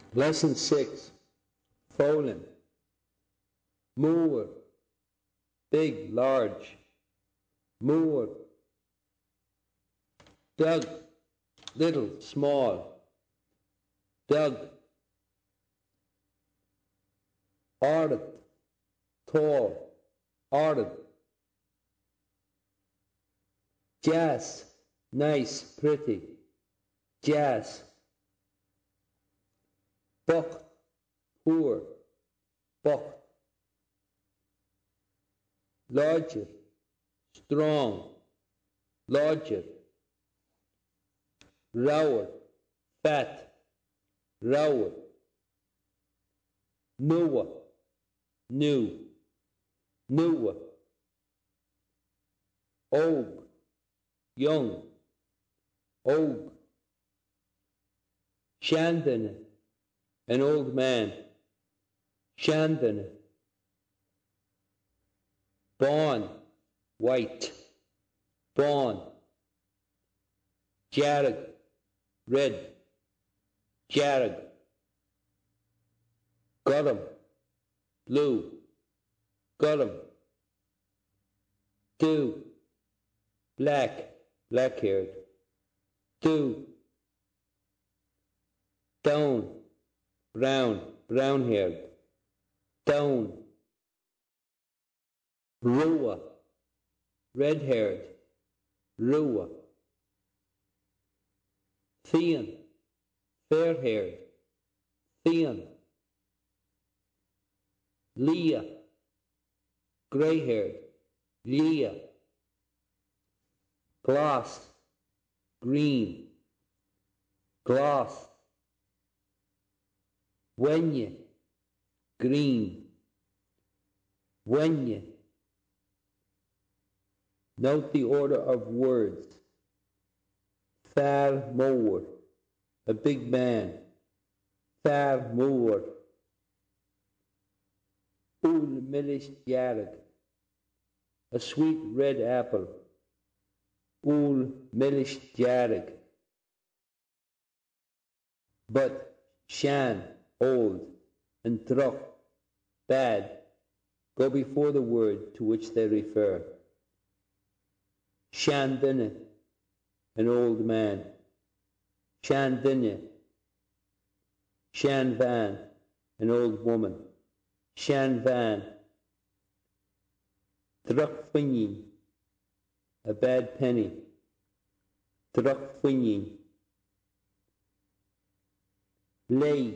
Lesson 6. Folan. Moor. Big, large. Moor. Doug. Little, small. Doug. Ardent. Tall. Ardent. Jazz. Nice, pretty. Jazz. Buck. Poor. Buck. Larger. Strong. Larger. Rower. Fat. Rower. Newer. New. Newer. Old. Young. Old. Shandon. An old man. Shandon. Born. White. Born. Jarrag. Red. Jarrag. Got blue. Got Do. Black. Black-haired. Do. Down. Brown. Brown-haired. Down. Rua. Red-haired. Rua. Thean. Fair-haired. Thean. Leah. Grey-haired. Leah. Glass. Green. Glass. Wenye. Green. Wenye. Note the order of words. Thar Moor. A big man. Thar Moor. Ul Milish Jarrag. A sweet red apple. Ul Milish Jarrag. But Shan, old, and Truck, bad, go before the word to which they refer. Shandine, an old man. Shandine. Shanvan, an old woman. Shanvan. Truckfinyin, a bad penny. Truckfinyin. Lay.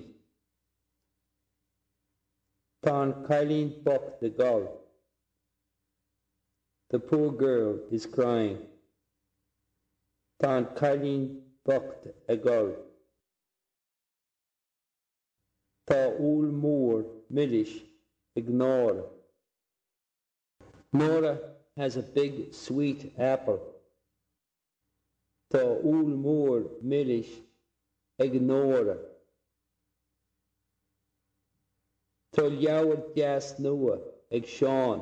Tan Kylene Buck the gull. The poor girl is crying. Tan Kylene Buck a gull. Ta ul moor milish ignore. Nora has a big sweet apple. Ta ul moor milish ignore. Tol Yaward Jas Noah eg Sean.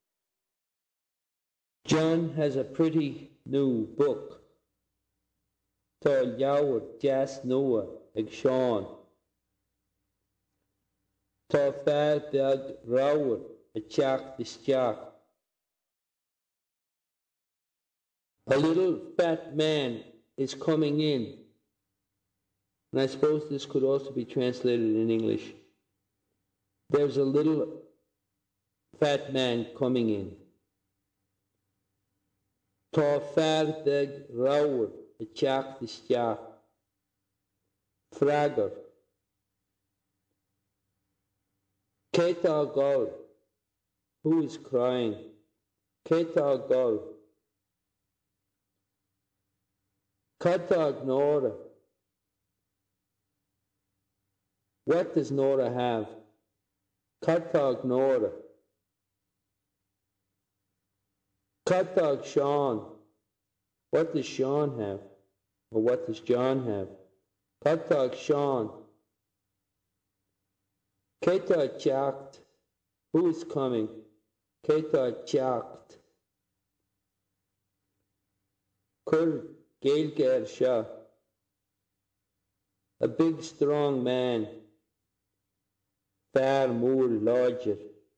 John has a pretty new book. Tol Yaward Jas Noah eg Sean. Ta Far Dag Rower a Chak the Chak. A little fat man is coming in. And I suppose this could also be translated in English. There's a little fat man coming in. Ta Far Dag Rower a Chak the Chak. Fragger. Keta Gol. Who is crying? Keta Gol. Katag Nora. What does Nora have? Katag Nora. Katag Sean. What does Sean have? Or what does John have? Katag Sean. Keta Chakt. Who is coming? Keta Chakt. Kur Gailger Shah. A big strong man. far more larger.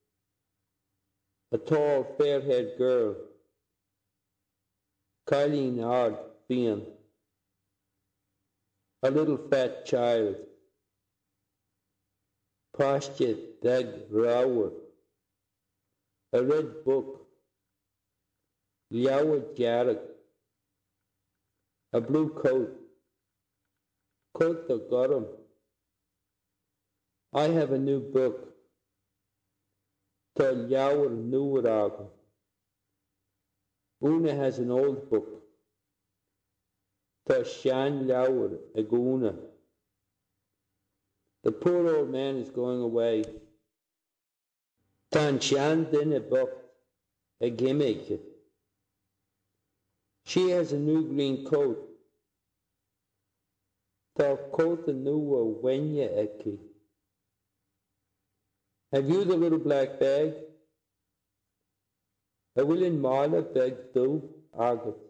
A tall, fair-haired girl, Colleen Ard Fian. A little fat child, Pasture Dag Rower. A red book, Liawa Jarrett. A blue coat, Coat the Gorum. I have a new book, Ta Liawar Nuwarag. Una has an old book, Ta Shan Liawar Aguna. The poor old man is going away. Tan Shan din a book, a gimmick. She has a new green coat. Ta coat the new wenya eki. Have you the little black bag? I will in mala bag do, August.